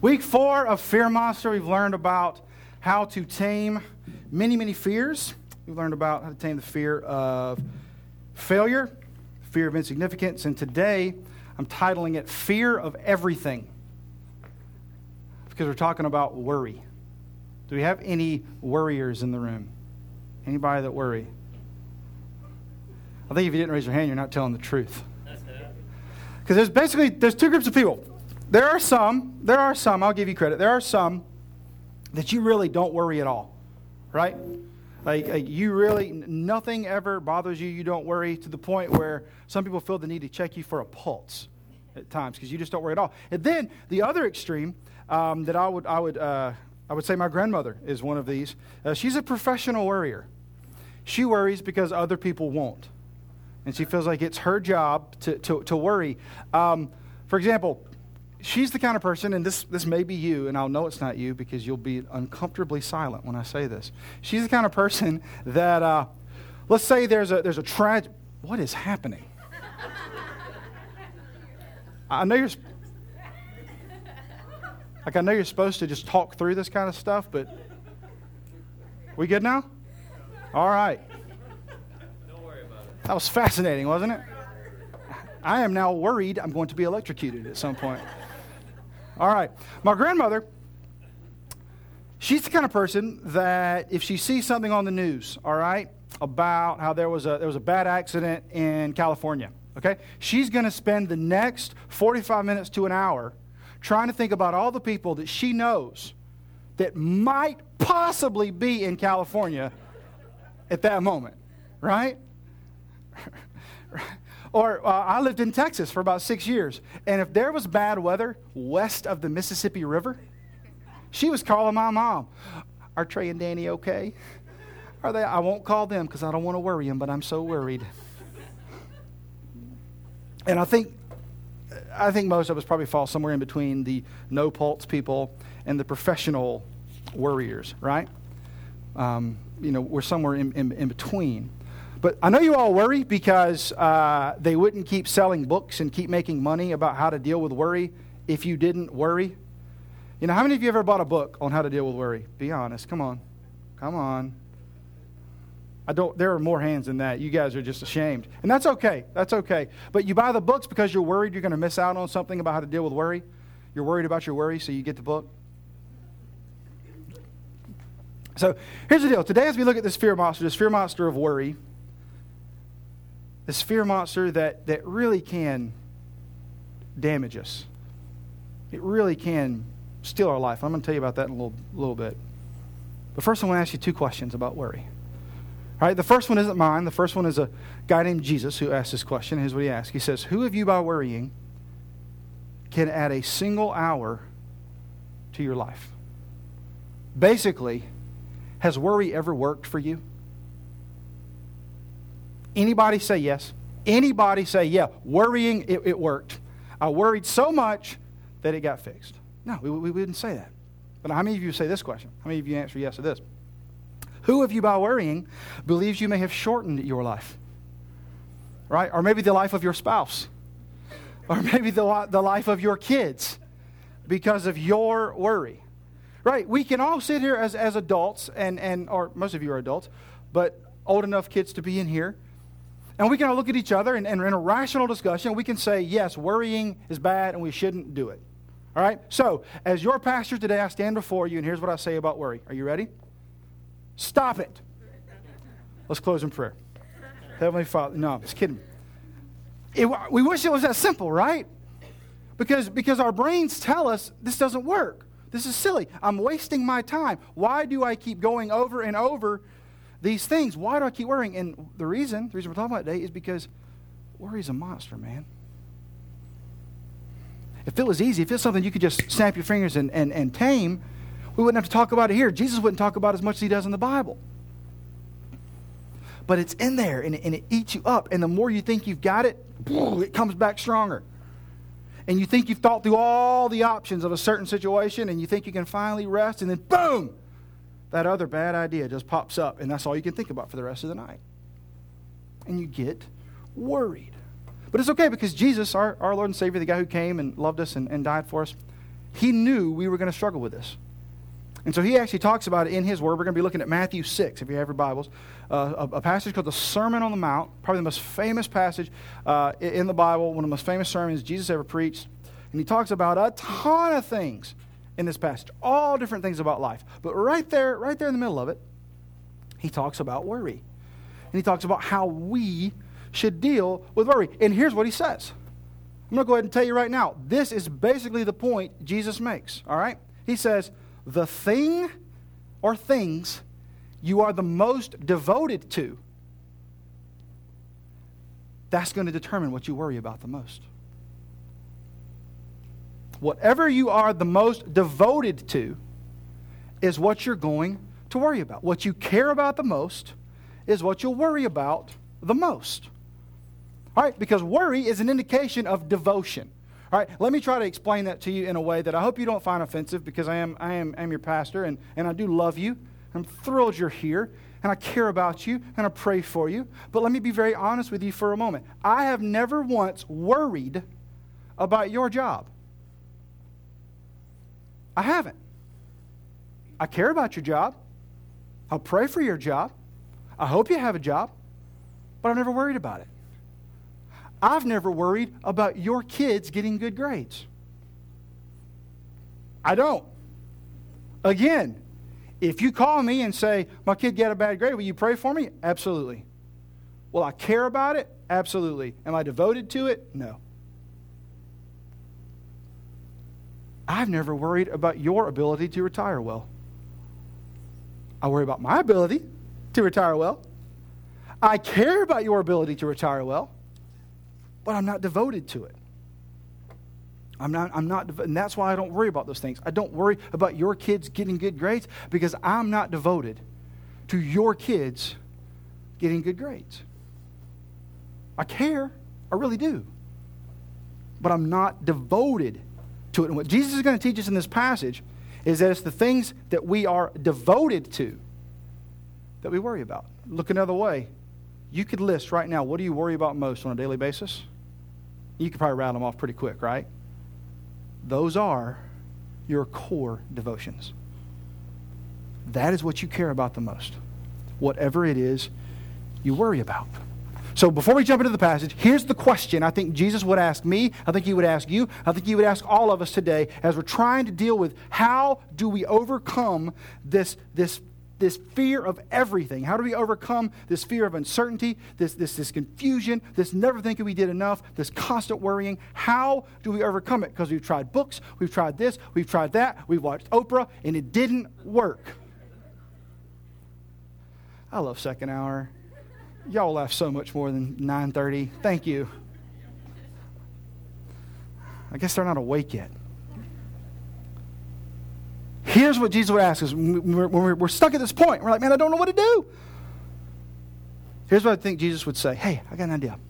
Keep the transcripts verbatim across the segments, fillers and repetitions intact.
Week four of Fear Monster, we've learned about how to tame many, many fears. We've learned about how to tame the fear of failure, fear of insignificance, and today I'm titling it Fear of Everything because we're talking about worry. Do we have any worriers in the room? Anybody that worry? I think if you didn't raise your hand, you're not telling the truth. Because there's basically, there's two groups of people. There are some, there are some, I'll give you credit, there are some that you really don't worry at all, right? Like, like you really, nothing ever bothers you, you don't worry to the point where some people feel the need to check you for a pulse at times because you just don't worry at all. And then the other extreme um, that I would, I would, uh, I would say my grandmother is one of these. Uh, she's a professional worrier. She worries because other people won't. And she feels like it's her job to, to, to worry. Um, for example, she's the kind of person, and this, this may be you, and I'll know it's not you because you'll be uncomfortably silent when I say this. She's the kind of person that, uh, let's say there's a there's a tragedy. What is happening? I know you're, like I know you're supposed to just talk through this kind of stuff, but we good now? All right. That was fascinating, wasn't it? I am now worried I'm going to be electrocuted at some point. All right. My grandmother, she's the kind of person that if she sees something on the news, all right, about how there was a there was a bad accident in California, okay, she's going to spend the next forty-five minutes to an hour trying to think about all the people that she knows that might possibly be in California at that moment, right? Or uh, I lived in Texas for about six years, and if there was bad weather west of the Mississippi River, she was calling my mom. Are Trey and Danny okay? Are they? I won't call them because I don't want to worry them, but I'm so worried. And I think, I think most of us probably fall somewhere in between the no pulse people and the professional worriers, right? Um, you know, we're somewhere in, in, in between. But I know you all worry because uh, they wouldn't keep selling books and keep making money about how to deal with worry if you didn't worry. You know, how many of you ever bought a book on how to deal with worry? Be honest. Come on. Come on. I don't. There are more hands than that. You guys are just ashamed. And that's okay. That's okay. But you buy the books because you're worried you're going to miss out on something about how to deal with worry. You're worried about your worry, so you get the book. So here's the deal. Today as we look at this fear monster, this fear monster of worry, this fear monster that, that really can damage us. It really can steal our life. I'm going to tell you about that in a little, little bit. But first I want to ask you two questions about worry. All right, the first one isn't mine. The first one is a guy named Jesus who asked this question. Here's what he asked. He says, who of you by worrying can add a single hour to your life? Basically, has worry ever worked for you? Anybody say yes? Anybody say, yeah, worrying, it, it worked. I worried so much that it got fixed. No, we, we wouldn't say that. But how many of you say this question? How many of you answer yes to this? Who of you by worrying believes you may have shortened your life? Right? Or maybe the life of your spouse. Or maybe the, the life of your kids because of your worry. Right? We can all sit here as, as adults, and, and or most of you are adults, but old enough kids to be in here. And we can all look at each other and, and in a rational discussion, we can say, yes, worrying is bad and we shouldn't do it. All right? So, as your pastor today, I stand before you, and here's what I say about worry. Are you ready? Stop it. Let's close in prayer. Heavenly Father, no, I'm just kidding. It, we wish it was that simple, right? Because, because our brains tell us this doesn't work. This is silly. I'm wasting my time. Why do I keep going over and over these things? Why do I keep worrying? And the reason, the reason we're talking about today is because worry's a monster, man. If it was easy, if it's something you could just snap your fingers and, and, and tame, we wouldn't have to talk about it here. Jesus wouldn't talk about it as much as he does in the Bible. But it's in there, and it, and it eats you up. And the more you think you've got it, it comes back stronger. And you think you've thought through all the options of a certain situation, and you think you can finally rest, and then boom, that other bad idea just pops up, and that's all you can think about for the rest of the night. And you get worried. But it's okay because Jesus, our, our Lord and Savior, the guy who came and loved us and, and died for us, He knew we were going to struggle with this. And so he actually talks about it in his word. We're going to be looking at Matthew six, if you have your Bibles. Uh, a, a passage called the Sermon on the Mount, probably the most famous passage uh, in the Bible, one of the most famous sermons Jesus ever preached. And he talks about a ton of things in this passage, all different things about life. But right there, right there in the middle of it, he talks about worry. And he talks about how we should deal with worry. And here's what he says. I'm going to go ahead and tell you right now. This is basically the point Jesus makes, all right? He says, the thing or things you are the most devoted to, that's going to determine what you worry about the most. Whatever you are the most devoted to is what you're going to worry about. What you care about the most is what you'll worry about the most. All right? Because worry is an indication of devotion. All right, let me try to explain that to you in a way that I hope you don't find offensive, because I am I am, I am your pastor, and, and I do love you. I'm thrilled you're here, and I care about you, and I pray for you. But let me be very honest with you for a moment. I have never once worried about your job. I haven't. I care about your job. I'll pray for your job. I hope you have a job, but I've never worried about it. I've never worried about your kids getting good grades. I don't. Again, if you call me and say, my kid got a bad grade, will you pray for me? Absolutely. Will I care about it? Absolutely. Am I devoted to it? No. I've never worried about your ability to retire well. I worry about my ability to retire well. I care about your ability to retire well. But I'm not devoted to it. I'm not, I'm not, and that's why I don't worry about those things. I don't worry about your kids getting good grades because I'm not devoted to your kids getting good grades. I care, I really do. But I'm not devoted to it. And what Jesus is going to teach us in this passage is that it's the things that we are devoted to that we worry about. Look another way. You could list right now, what do you worry about most on a daily basis? You could probably rattle them off pretty quick, right? Those are your core devotions. That is what you care about the most. Whatever it is you worry about. So before we jump into the passage, here's the question I think Jesus would ask me. I think he would ask you. I think he would ask all of us today as we're trying to deal with how do we overcome this, this this fear of everything. How do we overcome this fear of uncertainty, this, this, this confusion, this never thinking we did enough, this constant worrying? How do we overcome it? Because we've tried books, we've tried this, we've tried that, we've watched Oprah, and it didn't work. I love second hour. Y'all laugh so much more than nine thirty. Thank you. I guess they're not awake yet. Here's what Jesus would ask us when we're, we're stuck at this point. We're like, man, I don't know what to do. Here's what I think Jesus would say. Hey, I got an idea.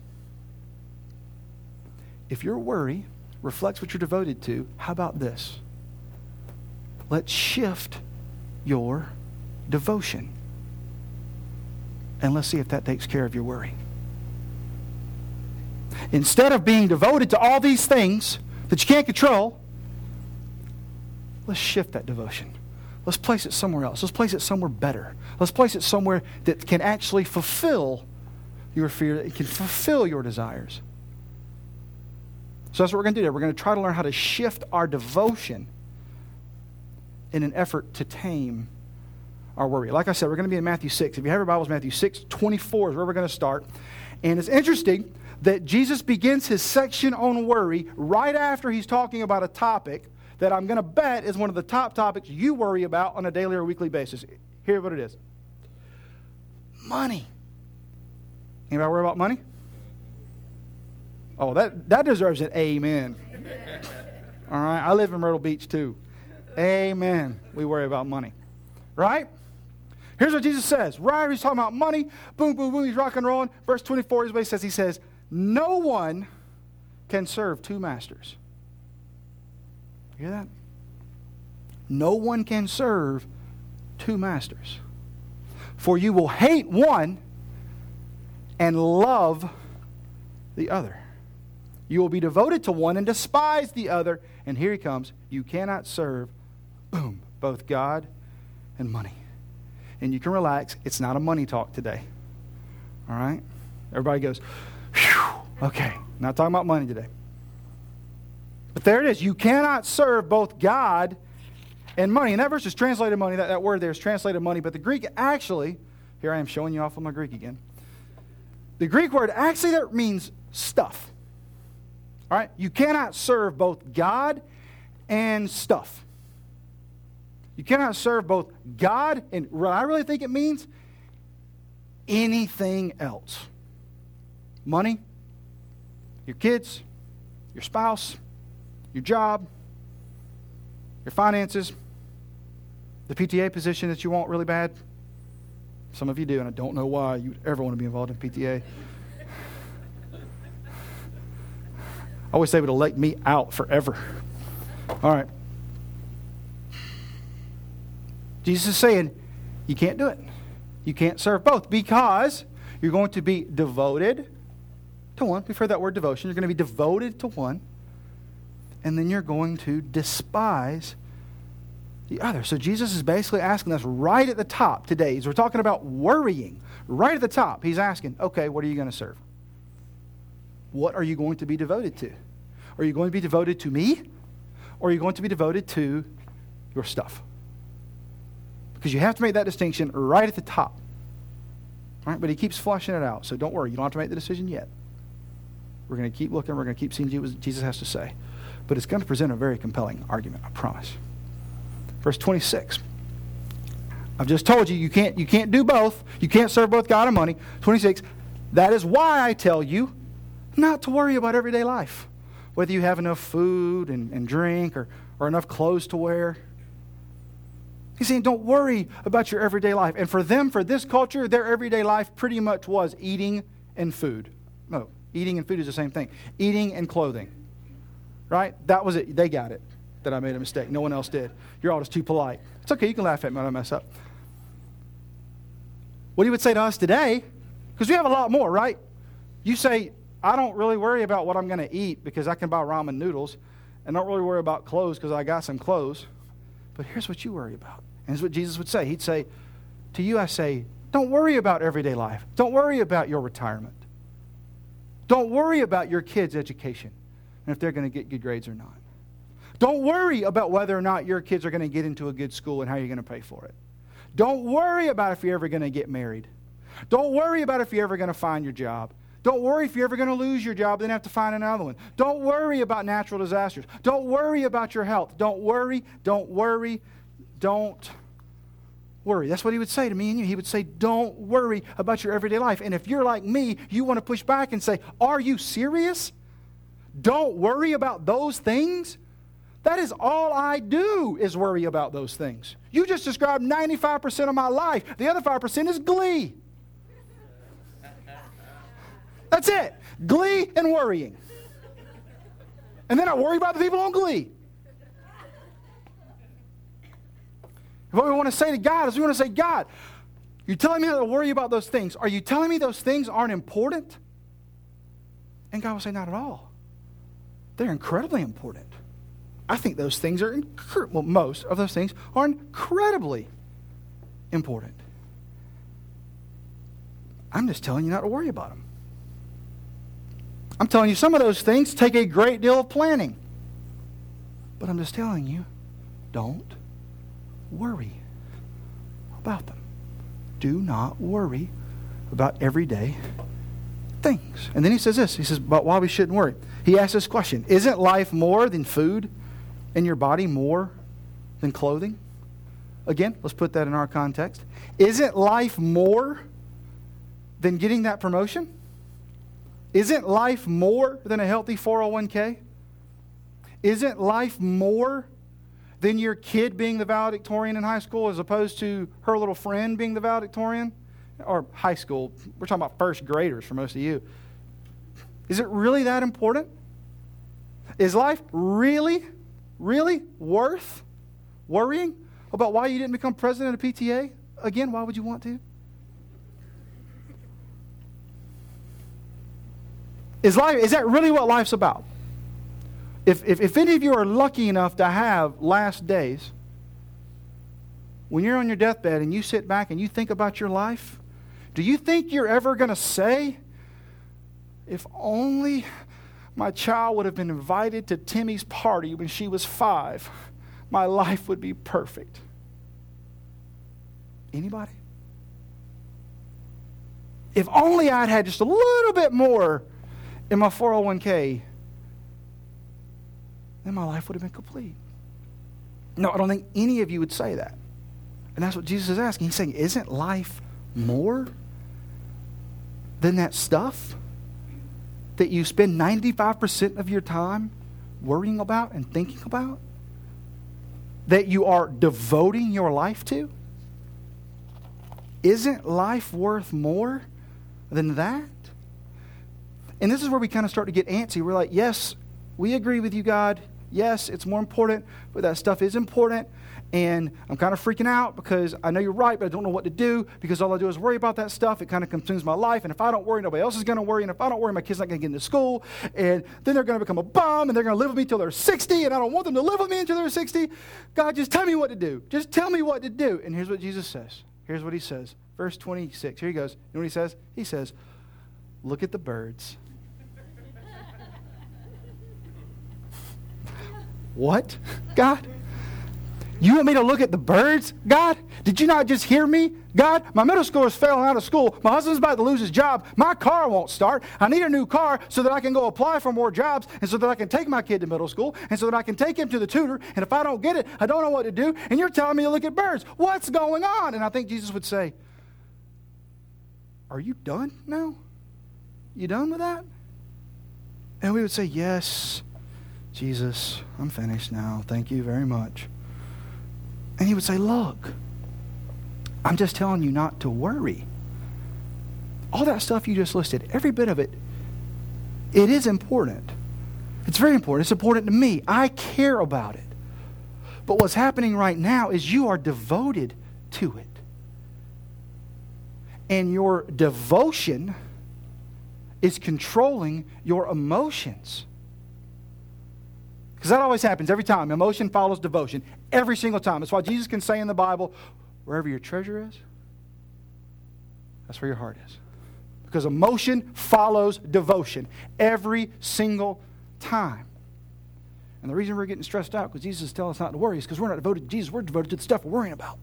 If your worry reflects what you're devoted to, how about this? Let's shift your devotion. And let's see if that takes care of your worry. Instead of being devoted to all these things that you can't control, let's shift that devotion. Let's place it somewhere else. Let's place it somewhere better. Let's place it somewhere that can actually fulfill your fear, that it can fulfill your desires. So that's what we're going to do today. We're going to try to learn how to shift our devotion in an effort to tame our worry. Like I said, we're going to be in Matthew six. If you have your Bibles, Matthew six twenty-four is where we're going to start. And it's interesting that Jesus begins his section on worry right after he's talking about a topic that I'm going to bet is one of the top topics you worry about on a daily or weekly basis. Here's what it is. Money. Anybody worry about money? Oh, that, that deserves an amen. All right, I live in Myrtle Beach too. Amen. We worry about money. Right? Here's what Jesus says. Right, he's talking about money. Boom, boom, boom, he's rock and rolling. Verse twenty-four is what he says. He says, no one can serve two masters. You hear that? No one can serve two masters. For you will hate one and love the other. You will be devoted to one and despise the other. And here he comes. You cannot serve, boom, both God and money. And you can relax. It's not a money talk today. All right? Everybody goes, whew, okay, not talking about money today. But there it is. You cannot serve both God and money. And that verse is translated money. That, that word there is translated money. But the Greek actually, here I am showing you off on my Greek again. The Greek word actually that means stuff. All right? You cannot serve both God and stuff. You cannot serve both God and what I really think it means, anything else. Money, your kids, your spouse, your job, your finances, the P T A position that you want really bad. Some of you do, and I don't know why you would ever want to be involved in P T A. I wish they would elect me out forever. All right. Jesus is saying, you can't do it. You can't serve both because you're going to be devoted to one. We've heard that word devotion. You're going to be devoted to one, and then you're going to despise the other. So Jesus is basically asking us right at the top today, as we're talking about worrying, right at the top, he's asking, okay, what are you going to serve? What are you going to be devoted to? Are you going to be devoted to me? Or are you going to be devoted to your stuff? Because you have to make that distinction right at the top. All right? But he keeps flushing it out. So don't worry. You don't have to make the decision yet. We're going to keep looking. We're going to keep seeing what Jesus has to say. But it's going to present a very compelling argument, I promise. Verse twenty-six. I've just told you, you can't, you can't do both. You can't serve both God and money. twenty-six. That is why I tell you not to worry about everyday life. Whether you have enough food and, and drink or, or enough clothes to wear. He's saying don't worry about your everyday life. And for them, for this culture, their everyday life pretty much was eating and food. No, eating and food is the same thing. Eating and clothing. Right? That was it. They got it. That I made a mistake. No one else did. You're all just too polite. It's okay. You can laugh at me when I mess up. What he would say to us today, because we have a lot more, right? You say, I don't really worry about what I'm going to eat because I can buy ramen noodles, and don't really worry about clothes because I got some clothes. But here's what you worry about. And it's what Jesus would say. He'd say, to you I say, don't worry about everyday life. Don't worry about your retirement. Don't worry about your kids' education and if they're going to get good grades or not. Don't worry about whether or not your kids are going to get into a good school and how you're going to pay for it. Don't worry about if you're ever going to get married. Don't worry about if you're ever going to find your job. Don't worry if you're ever going to lose your job and then have to find another one. Don't worry about natural disasters. Don't worry about your health. Don't worry, don't worry, don't worry. That's what he would say to me and you. He would say, don't worry about your everyday life. And if you're like me, you want to push back and say, are you serious? Don't worry about those things? That is all I do is worry about those things. You just described ninety-five percent of my life. The other five percent is glee. That's it. Glee and worrying. And then I worry about the people on glee. What we want to say to God is we want to say, God, you're telling me how to worry about those things. Are you telling me those things aren't important? And God will say, not at all. They're incredibly important. I think those things are, incre- well, most of those things are incredibly important. I'm just telling you not to worry about them. I'm telling you some of those things take a great deal of planning. But I'm just telling you, don't worry about them. Do not worry about everyday things. And then he says this. He says, but why we shouldn't worry. He asks this question. Isn't life more than food? And your body more than clothing? Again, let's put that in our context. Isn't life more than getting that promotion? Isn't life more than a healthy four oh one k? Isn't life more than your kid being the valedictorian in high school as opposed to her little friend being the valedictorian? Or high school. We're talking about first graders for most of you. Is it really that important? Is life really, really worth worrying about why you didn't become president of P T A? Again, why would you want to? Is life, is that really what life's about? If, if, if any of you are lucky enough to have last days, when you're on your deathbed and you sit back and you think about your life, do you think you're ever going to say, if only my child would have been invited to Timmy's party when she was five, my life would be perfect? Anybody? If only I'd had just a little bit more in my four oh one k, then my life would have been complete. No, I don't think any of you would say that. And that's what Jesus is asking. He's saying, isn't life more than that stuff that you spend ninety-five percent of your time worrying about and thinking about? That you are devoting your life to? Isn't life worth more than that? And this is where we kind of start to get antsy. We're like, yes, we agree with you, God. Yes, it's more important, but that stuff is important. And I'm kind of freaking out because I know you're right, but I don't know what to do because all I do is worry about that stuff. It kind of consumes my life. And if I don't worry, nobody else is going to worry. And if I don't worry, my kid's not going to get into school. And then they're going to become a bum and they're going to live with me till they're sixty. And I don't want them to live with me until they're sixty. God, just tell me what to do. Just tell me what to do. And here's what Jesus says. Here's what he says. Verse twenty-six. Here he goes. You know what he says? He says, look at the birds. What? God? You want me to look at the birds? God? Did you not just hear me? God, my middle schooler is failing out of school. My husband's about to lose his job. My car won't start. I need a new car so that I can go apply for more jobs and so that I can take my kid to middle school and so that I can take him to the tutor. And if I don't get it, I don't know what to do. And you're telling me to look at birds. What's going on? And I think Jesus would say, are you done now? You done with that? And we would say, yes, Jesus, I'm finished now. Thank you very much. And he would say, look, I'm just telling you not to worry. All that stuff you just listed, every bit of it, it is important. It's very important. It's important to me. I care about it. But what's happening right now is you are devoted to it. And your devotion is controlling your emotions. Because that always happens every time. Emotion follows devotion. Every single time. That's why Jesus can say in the Bible, wherever your treasure is, that's where your heart is. Because emotion follows devotion every single time. And the reason we're getting stressed out, because Jesus is telling us not to worry, is because we're not devoted to Jesus. We're devoted to the stuff we're worrying about.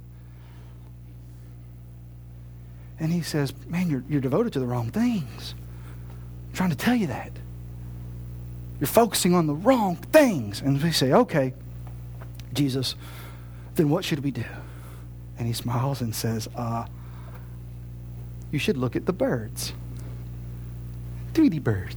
And he says, man, you're, you're devoted to the wrong things. I'm trying to tell you that. You're focusing on the wrong things. And we say, okay, Jesus, then what should we do? And he smiles and says, uh, you should look at the birds. Tweety birds.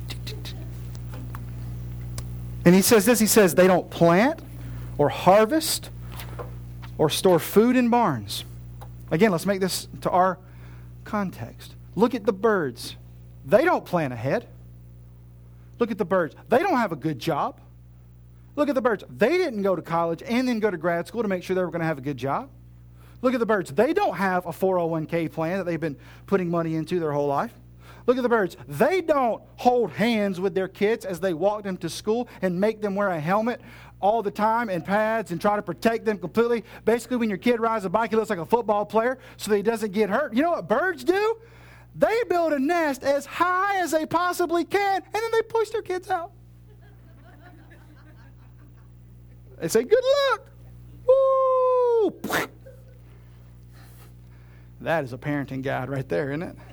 And he says this, he says, they don't plant or harvest or store food in barns. Again, let's make this to our context. Look at the birds. They don't plan ahead. Look at the birds. They don't have a good job. Look at the birds. They didn't go to college and then go to grad school to make sure they were going to have a good job. Look at the birds. They don't have a four oh one k plan that they've been putting money into their whole life. Look at the birds. They don't hold hands with their kids as they walk them to school and make them wear a helmet all the time and pads and try to protect them completely. Basically, when your kid rides a bike, he looks like a football player so that he doesn't get hurt. You know what birds do? They build a nest as high as they possibly can, and then they push their kids out. They say, good luck. Woo! That is a parenting guide right there, isn't it?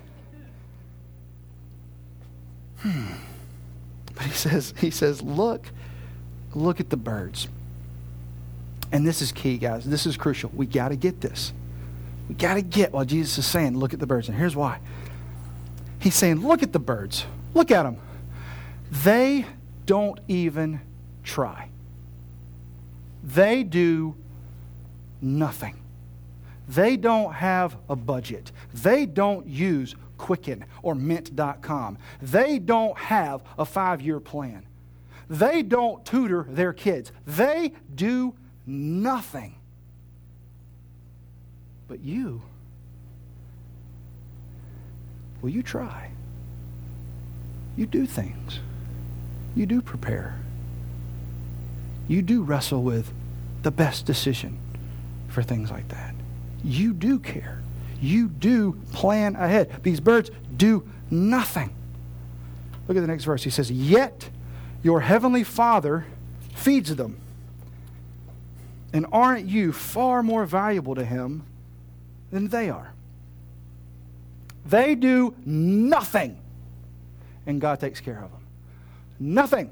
Hmm. But he says, he says, look, look at the birds. And this is key, guys. This is crucial. We got to get this. We got to get what Jesus is saying. Look at the birds. And here's why. He's saying, look at the birds. Look at them. They don't even try. They do nothing. They don't have a budget. They don't use Quicken or Mint dot com. They don't have a five-year plan. They don't tutor their kids. They do nothing. But you, well, you try. You do things. You do prepare. you do wrestle with the best decision for things like that. You do care. You do plan ahead. These birds do nothing. Look at the next verse. He says, yet your heavenly Father feeds them. And aren't you far more valuable to him than they are? They do nothing, and God takes care of them. Nothing.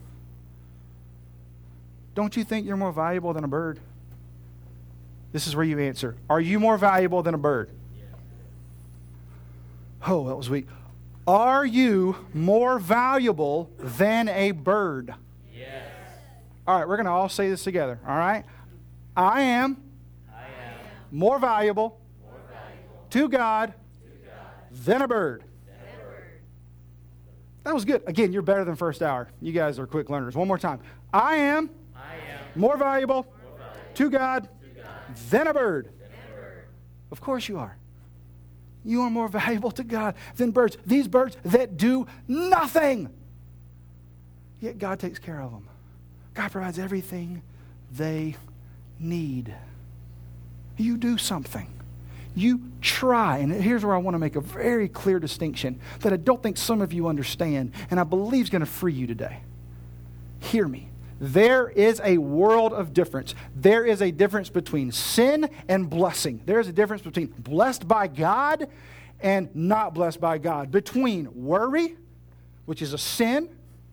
Don't you think you're more valuable than a bird? This is where you answer. Are you more valuable than a bird? Yeah. Oh, that was weak. Are you more valuable than a bird? Yes. All right, we're going to all say this together, all right? I am, I am more, valuable more valuable to God, to God than a bird. Than a bird. That was good. Again, you're better than first hour. You guys are quick learners. One more time. I am, I am more, valuable more valuable to God, to God than a bird. Than a bird. Of course you are. You are more valuable to God than birds. These birds that do nothing. Yet God takes care of them. God provides everything they need. You do something. You try. And here's where I want to make a very clear distinction that I don't think some of you understand, and I believe is going to free you today. Hear me. There is a world of difference. There is a difference between sin and blessing. There is a difference between blessed by God and not blessed by God. Between worry, which is a sin,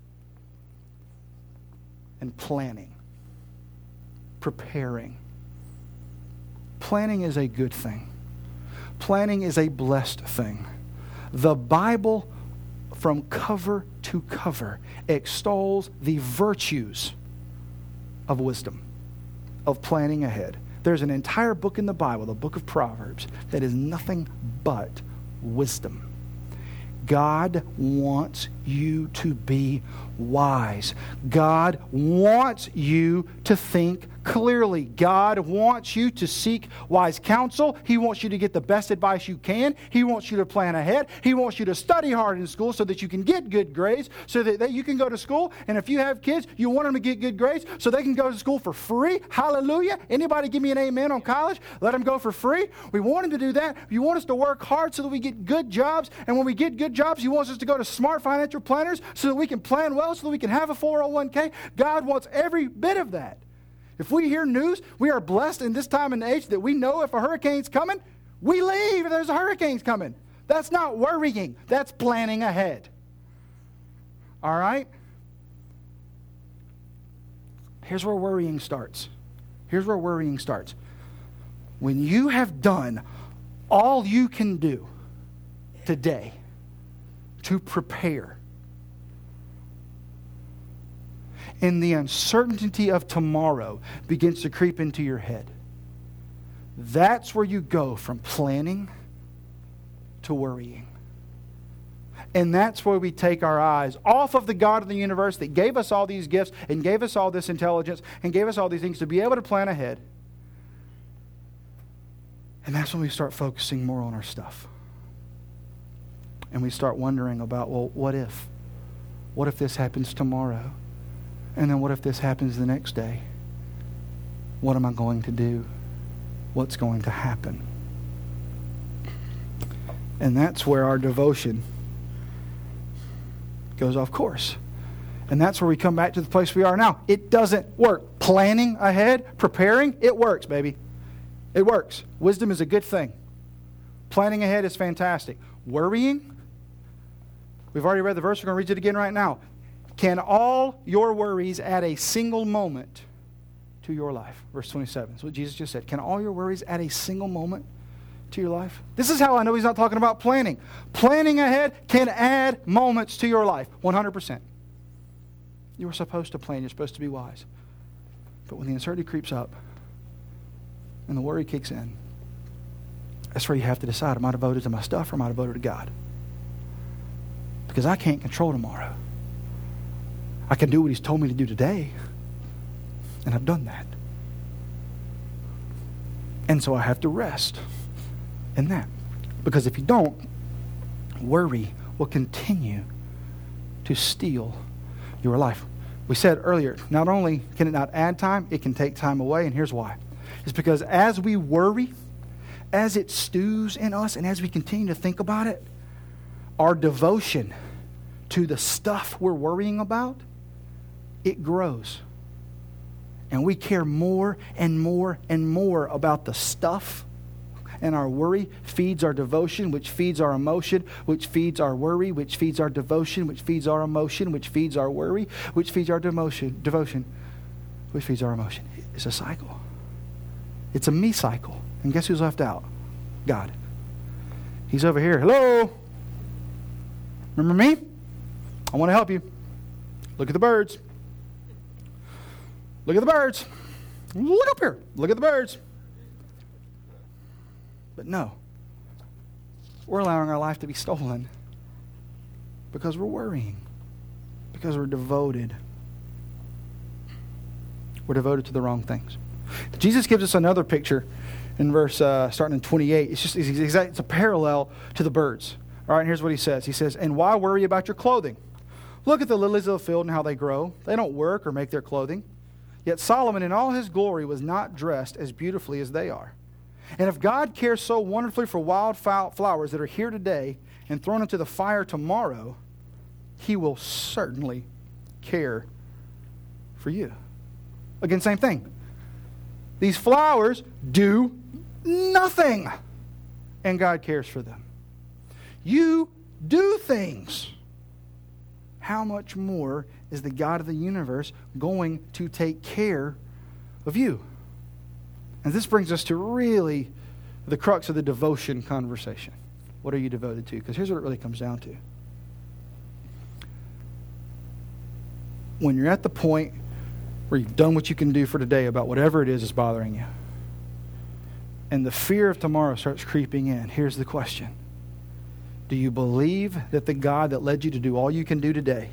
and planning. Preparing. Planning is a good thing. Planning is a blessed thing. The Bible, from cover to cover, extols the virtues of wisdom, of planning ahead. There's an entire book in the Bible, the book of Proverbs, that is nothing but wisdom. God wants you to be wise. God wants you to think clearly. God wants you to seek wise counsel. He wants you to get the best advice you can. He wants you to plan ahead. He wants you to study hard in school so that you can get good grades, so that, that you can go to school. And if you have kids, you want them to get good grades so they can go to school for free. Hallelujah. Anybody give me an amen on college? Let them go for free. We want them to do that. You want us to work hard so that we get good jobs. And when we get good jobs, He wants us to go to smart financial planners so that we can plan well, so that we can have a four oh one k. God wants every bit of that. If we hear news, we are blessed in this time and age that we know if a hurricane's coming, we leave if there's a hurricane coming. That's not worrying. That's planning ahead. All right? Here's where worrying starts. Here's where worrying starts. When you have done all you can do today to prepare, and the uncertainty of tomorrow begins to creep into your head, that's where you go from planning to worrying. And that's where we take our eyes off of the God of the universe that gave us all these gifts and gave us all this intelligence and gave us all these things to be able to plan ahead. And that's when we start focusing more on our stuff. And we start wondering about, well, what if? What if this happens tomorrow? And then what if this happens the next day? What am I going to do? What's going to happen? And that's where our devotion goes off course. And that's where we come back to the place we are now. It doesn't work. Planning ahead, preparing, it works, baby. It works. Wisdom is a good thing. Planning ahead is fantastic. Worrying, we've already read the verse. We're going to read it again right now. Can all your worries add a single moment to your life? Verse twenty-seven. That's what Jesus just said. Can all your worries add a single moment to your life? This is how I know He's not talking about planning. Planning ahead can add moments to your life. one hundred percent. You were supposed to plan. You're supposed to be wise. But when the uncertainty creeps up and the worry kicks in, that's where you have to decide, am I devoted to my stuff or am I devoted to God? Because I can't control tomorrow. I can do what He's told me to do today. And I've done that. And so I have to rest in that. Because if you don't, worry will continue to steal your life. We said earlier, not only can it not add time, it can take time away, and here's why. It's because as we worry, as it stews in us, and as we continue to think about it, our devotion to the stuff we're worrying about, it grows. And we care more and more and more about the stuff. And our worry feeds our devotion, which feeds our emotion, which feeds our worry, which feeds our devotion, which feeds our emotion, which feeds our worry, which feeds our demotion, devotion, which feeds our emotion. It's a cycle. It's a me cycle. And guess who's left out? God. He's over here. Hello? Remember me? I want to help you. Look at the birds. Look at the birds. Look up here. Look at the birds. But no, we're allowing our life to be stolen because we're worrying, because we're devoted. We're devoted to the wrong things. Jesus gives us another picture in verse, uh, starting in twenty-eight. It's just it's, exact, it's a parallel to the birds. All right, and here's what he says. He says, and why worry about your clothing? Look at the lilies of the field and how they grow. They don't work or make their clothing. Yet Solomon in all his glory was not dressed as beautifully as they are. And if God cares so wonderfully for wild flowers that are here today and thrown into the fire tomorrow, He will certainly care for you. Again, same thing. These flowers do nothing, and God cares for them. You do things. How much more is the God of the universe going to take care of you? And this brings us to really the crux of the devotion conversation. What are you devoted to? Because here's what it really comes down to. When you're at the point where you've done what you can do for today about whatever it is that's bothering you, and the fear of tomorrow starts creeping in, here's the question. Do you believe that the God that led you to do all you can do today,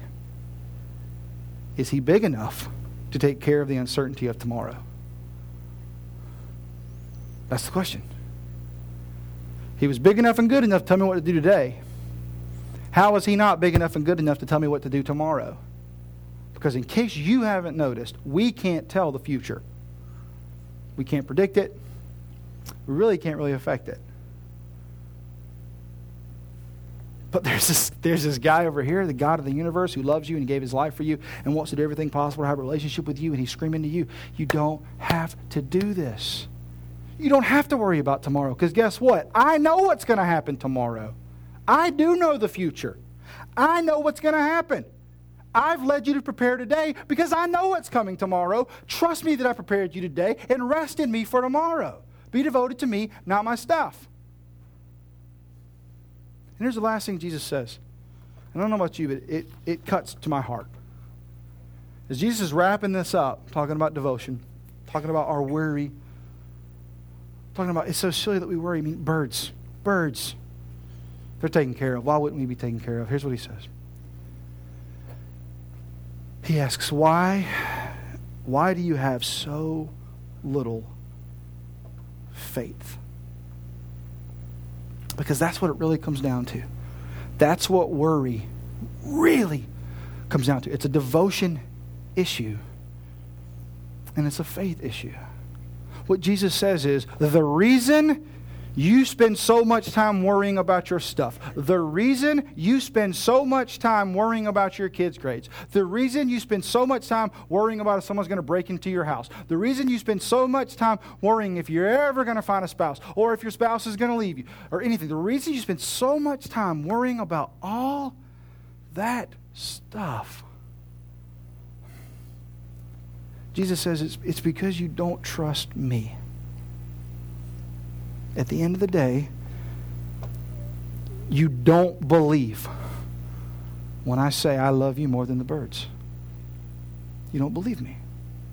is He big enough to take care of the uncertainty of tomorrow? That's the question. He was big enough and good enough to tell me what to do today. How is He not big enough and good enough to tell me what to do tomorrow? Because in case you haven't noticed, we can't tell the future. We can't predict it. We really can't really affect it. But there's this, there's this guy over here, the God of the universe, who loves you and gave His life for you and wants to do everything possible to have a relationship with you, and He's screaming to you, you don't have to do this. You don't have to worry about tomorrow, because guess what? I know what's going to happen tomorrow. I do know the future. I know what's going to happen. I've led you to prepare today because I know what's coming tomorrow. Trust me that I prepared you today, and rest in me for tomorrow. Be devoted to me, not my stuff. And here's the last thing Jesus says. I don't know about you, but it, it cuts to my heart. As Jesus is wrapping this up, talking about devotion, talking about our worry, talking about it's so silly that we worry. I mean, birds, birds, they're taken care of. Why wouldn't we be taken care of? Here's what He says. He asks, why, why do you have so little faith? Because that's what it really comes down to. That's what worry really comes down to. It's a devotion issue, and it's a faith issue. What Jesus says is, the reason you spend so much time worrying about your stuff, the reason you spend so much time worrying about your kids' grades, the reason you spend so much time worrying about if someone's going to break into your house, the reason you spend so much time worrying if you're ever going to find a spouse or if your spouse is going to leave you or anything, the reason you spend so much time worrying about all that stuff, Jesus says it's, it's because you don't trust me. At the end of the day, you don't believe when I say I love you more than the birds. You don't believe me.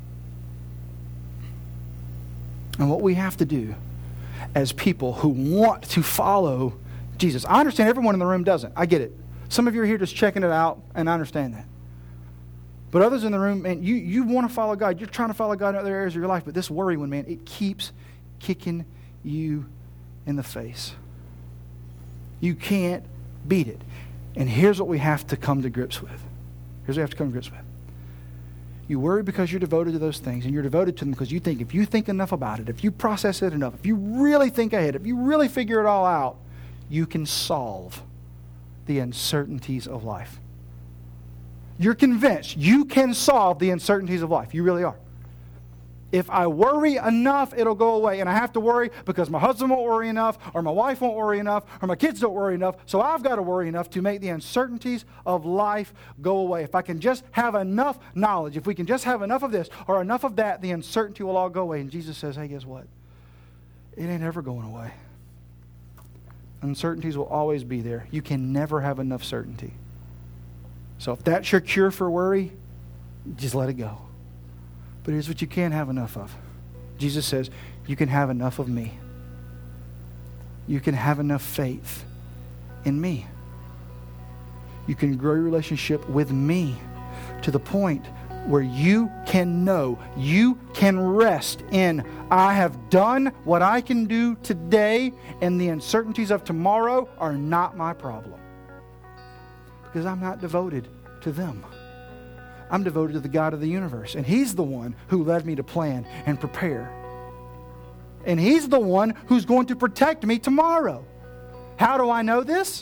And what we have to do as people who want to follow Jesus, I understand everyone in the room doesn't. I get it. Some of you are here just checking it out, and I understand that. But others in the room, man, you, you want to follow God. You're trying to follow God in other areas of your life, but this worry one, man, it keeps kicking you in the face. You can't beat it. And here's what we have to come to grips with. Here's what we have to come to grips with. You worry because you're devoted to those things, and you're devoted to them because you think if you think enough about it, if you process it enough, if you really think ahead, if you really figure it all out, you can solve the uncertainties of life. You're convinced you can solve the uncertainties of life. You really are. If I worry enough, it'll go away. And I have to worry because my husband won't worry enough, or my wife won't worry enough, or my kids don't worry enough. So I've got to worry enough to make the uncertainties of life go away. If I can just have enough knowledge, if we can just have enough of this or enough of that, the uncertainty will all go away. And Jesus says, hey, guess what? It ain't ever going away. Uncertainties will always be there. You can never have enough certainty. So if that's your cure for worry, just let it go. But here's what you can't have enough of. Jesus says, you can have enough of me. You can have enough faith in me. You can grow your relationship with me to the point where you can know, you can rest in, I have done what I can do today, and the uncertainties of tomorrow are not my problem. Because I'm not devoted to them. I'm devoted to the God of the universe. And He's the one who led me to plan and prepare. And He's the one who's going to protect me tomorrow. How do I know this?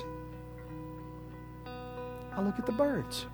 I look at the birds.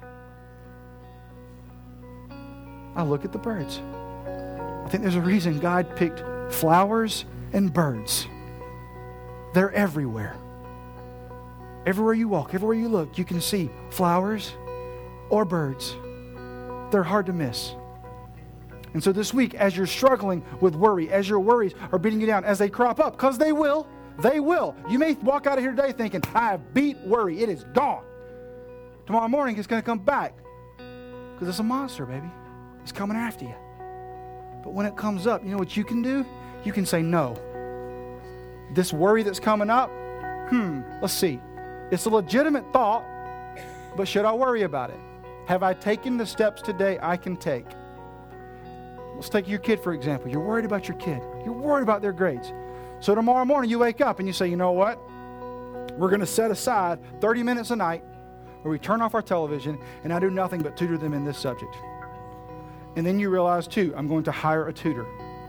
I look at the birds. I think there's a reason God picked flowers and birds. They're everywhere. Everywhere you walk, everywhere you look, you can see flowers or birds. They're hard to miss. And so this week, as you're struggling with worry, as your worries are beating you down, as they crop up, because they will, they will. You may walk out of here today thinking, I have beat worry. It is gone. Tomorrow morning, it's going to come back. Because it's a monster, baby. It's coming after you. But when it comes up, you know what you can do? You can say, no. This worry that's coming up, hmm, let's see. It's a legitimate thought, but should I worry about it? Have I taken the steps today I can take? Let's take your kid, for example. You're worried about your kid. You're worried about their grades. So tomorrow morning you wake up and you say, you know what? We're going to set aside thirty minutes a night where we turn off our television and I do nothing but tutor them in this subject. And then you realize, too, I'm going to hire a tutor.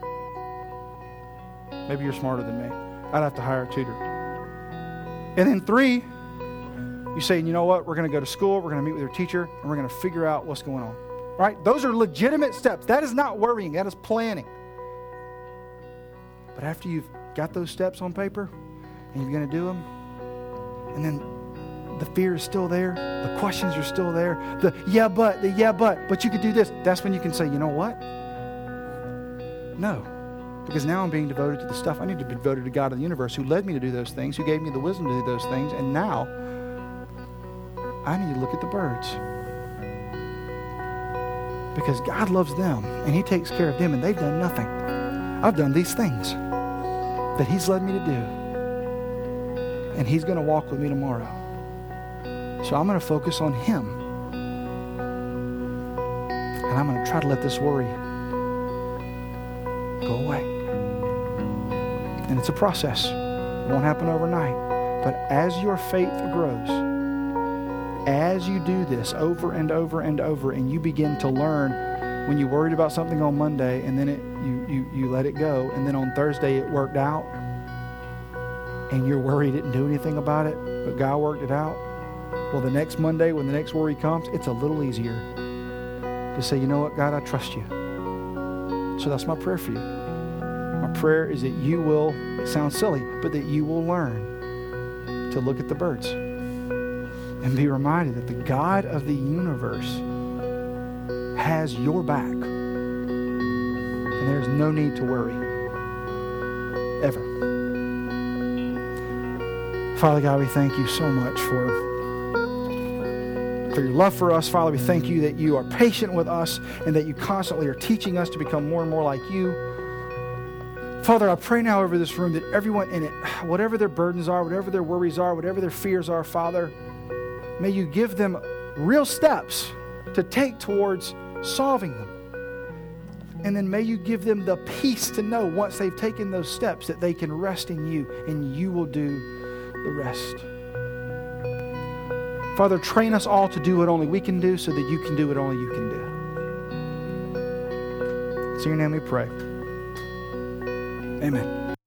Maybe you're smarter than me. I'd have to hire a tutor. And then three, you say, you know what? We're going to go to school. We're going to meet with your teacher, and we're going to figure out what's going on. Right? Those are legitimate steps. That is not worrying. That is planning. But after you've got those steps on paper, and you're going to do them, and then the fear is still there, the questions are still there, the yeah, but, the yeah, but, but you could do this. That's when you can say, you know what? No. Because now I'm being devoted to the stuff. I need to be devoted to God of the universe who led me to do those things, who gave me the wisdom to do those things, and now I need to look at the birds. Because God loves them, and He takes care of them, and they've done nothing. I've done these things that He's led me to do, and He's going to walk with me tomorrow. So I'm going to focus on Him, and I'm going to try to let this worry go away. And it's a process. It won't happen overnight. But as your faith grows, as you do this over and over and over, and you begin to learn, when you worried about something on Monday and then it, you, you, you let it go, and then on Thursday it worked out, and your worry didn't do anything about it, but God worked it out, well, the next Monday when the next worry comes, it's a little easier to say, you know what, God, I trust you. So that's my prayer for you. My prayer is that you will, it sounds silly, but that you will learn to look at the birds and be reminded that the God of the universe has your back. And there's no need to worry. Ever. Father God, we thank you so much for, for your love for us. Father, we thank you that you are patient with us and that you constantly are teaching us to become more and more like you. Father, I pray now over this room that everyone in it, whatever their burdens are, whatever their worries are, whatever their fears are, Father, may you give them real steps to take towards solving them. And then may you give them the peace to know once they've taken those steps that they can rest in you and you will do the rest. Father, train us all to do what only we can do so that you can do what only you can do. It's in your name we pray. Amen.